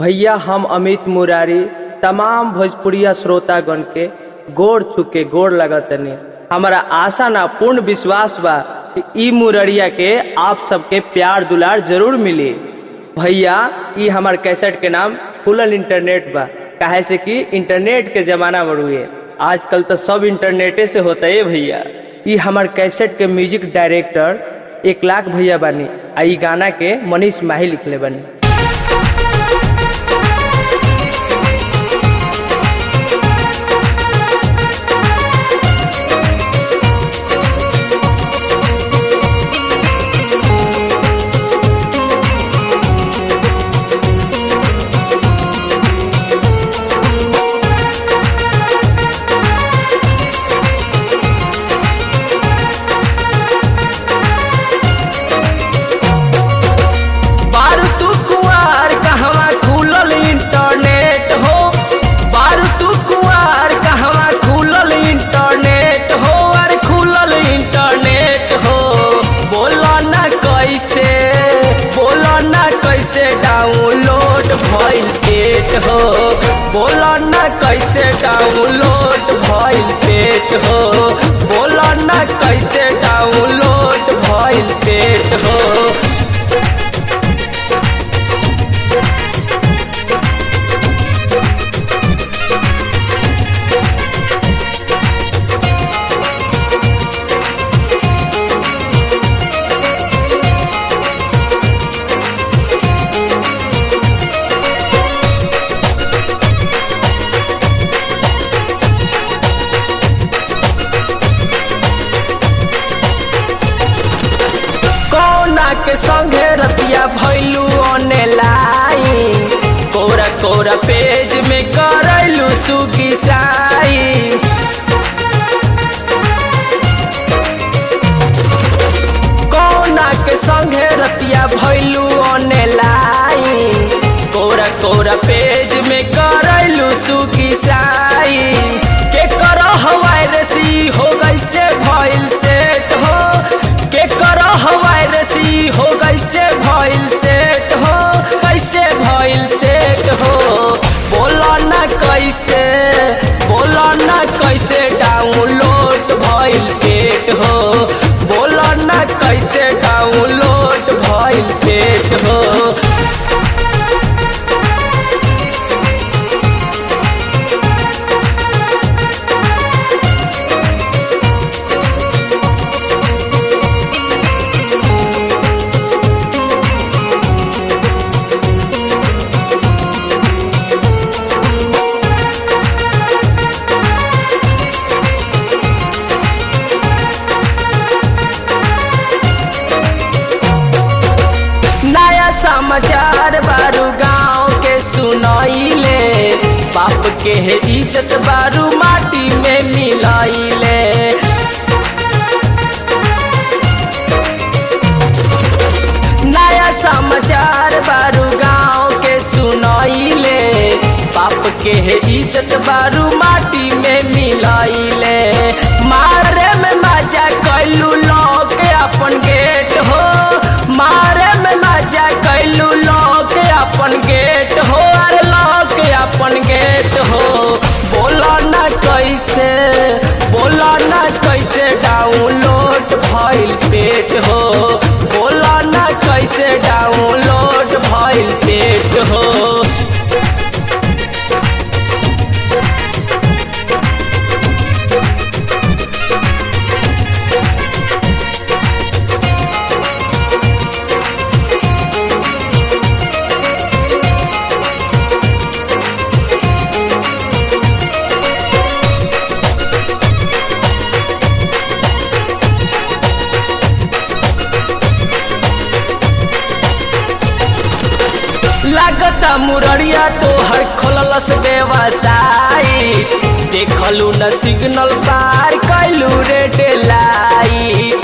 भैया हम अमित मुरारी तमाम भोजपुरिया श्रोतागण के गोड़ चुके गोड़ लगतनी। हमारा आशा ना पूर्ण विश्वास बा कि ई मुररिया के आप सबके प्यार दुलार जरूर मिली। भैया ई हमार कैसेट के नाम खुलल इंटरनेट बा, काहे से कि इंटरनेट के जमाना बढ़ुए आजकल तो सब इंटरनेटे से होता है। भैया ई हमार कैसेट के म्यूजिक डायरेक्टर 1 लाख भैया बानी, आ ई गाना के मनीष माही लिखले बानी। हो बोला ना कैसे डाउनलोड भइल पेट हो, बोला ना कैसे डाउनलोड भइल पेट हो। के संगे रतिया भैलू ऑनलाइन, कोरा कोरा पेज में करैलू सुगी साई। कौना के संगे रतिया भैलू ऑनलाइन, कोरा कोरा पेज में करैलू सुगी साई। के करो वायरसी हो गई से भइल सेट हो, के करो वायरसी हो गई से भइल सेट हो, कैसे भइल सेट हो। बोला ना कैसे, बोला ना कैसे डाउनलोड भइल पेट हो, बोला ना कैसे डाउनलोड भइल पेट हो। समाचार बारू गाँव के सुनाइले, बाप के इज्जत बारू माटी में मिलाइले। नया समाचार बारू गाँव के सुनाइले, बाप के इज्जत बारू माटी में मिलाइले। मारे में मजा कैलू लॉक अपन गेट हो, मारे में मजा कैलू लॉक अपन गेट हो, अरे लॉक अपन गेट हो। बोला ना कैसे, बोला ना कैसे डाउनलोड भइल पेट हो, बोला ना कैसे डाउनलोड भइल पेट हो। लागता मुररिया तोहर खोललस व्यवसाय, देखलू न सिग्नल पार कैलू रेड लाइट।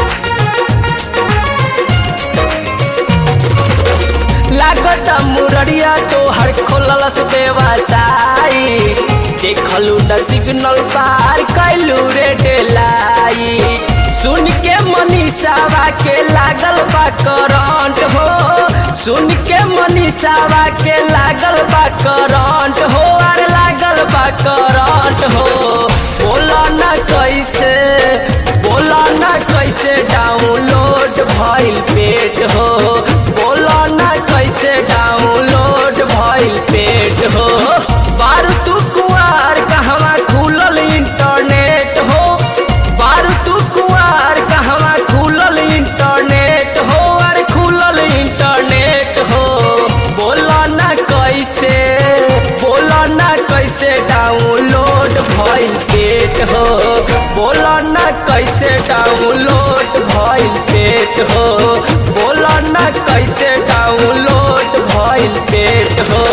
लागता मुररिया तोहर खोललस व्यवसाय, देखलू न सिग्नल पार कैलू रेड लाइट। सुन के मनीषावा के लागल बा करंट हो, सुन के मनीषावा के लागल बा करंट हो, अरे लागल बा करंट हो। बोला ना कैसे, बोला ना कैसे डाउनलोड भइल पेट हो, बोला ना कैसे डाउनलोड भइल पेट हो। बारू तू कुआर कहवा खुलल इंटरनेट हो, बारू तू कुआर कहवा खुलल इंटरनेट हो, अरे खुलल इंटरनेट हो। बोला ना कैसे, बोला ना कैसे डाउनलोड भइल पेट हो, बोला ना कैसे डाउनलोड भइल पेट हो, बोला ना कैसे डाउनलोड भइल पेट हो।